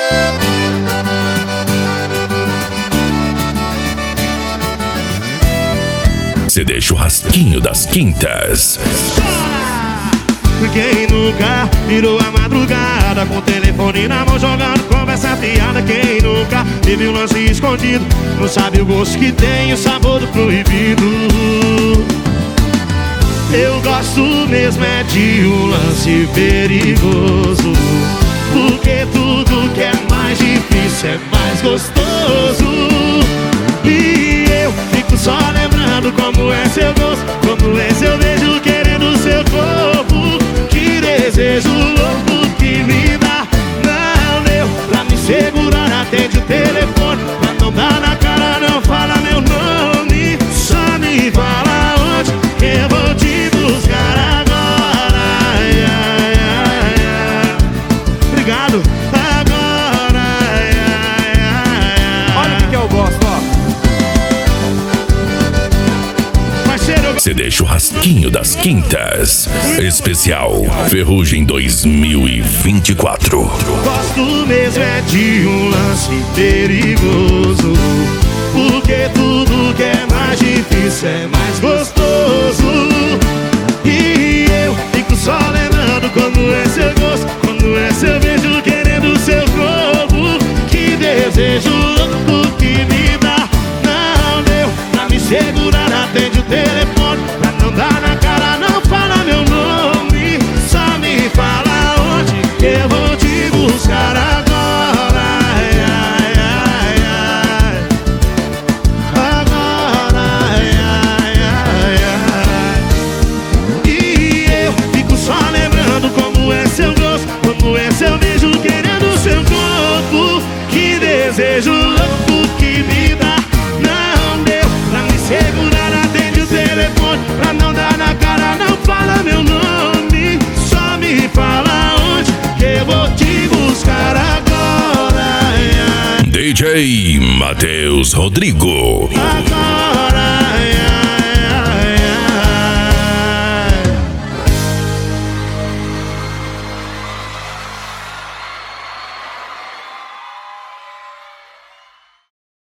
CD Churrasquinho das Quintas. Quem nunca virou a madrugada com o telefone na mão jogando conversa fiada? Quem nunca teve um lance escondido, não sabe o gosto que tem, o sabor do proibido? Eu gosto mesmo é de um lance perigoso, porque tudo que é mais difícil é mais gostoso. E eu fico só lembrando como é seu gosto, como é seu beijo querendo seu corpo. Que desejo louco que me dá. Não deu pra me segurar, atende o telefone, pra não dar na cara, não fala meu nome. Só me fala onde que eu vou te buscar agora. Ai, ai, ai, ai. Obrigado. Agora, ai, ai, ai, ai. Olha o que eu gosto, ó. CD Churrasquinho das Quintas. Especial Ferrugem 2024. Gosto mesmo é de um lance perigoso, porque tudo que é mais difícil é mais gostoso. E eu fico só lembrando como é seu gosto, como é seu beijo querendo seu corpo. Que desejo louco que me dá. Não deu pra me segurar, atende o telefone, pra não dar na cara, não fala meu nome. Só me fala onde que eu vou te buscar agora. Ai, ai, ai, ai. Agora, ai, ai, ai, ai. E eu fico só lembrando como é seu gosto, como é seu beijo querendo seu corpo. Que desejo louco que me dá. Não deu pra me segurar, atende o telefone, pra não dar na cara, não fala meu nome. Só me fala onde que eu vou te buscar agora. Ai, ai. DJ Matheus Rodrigo. Agora.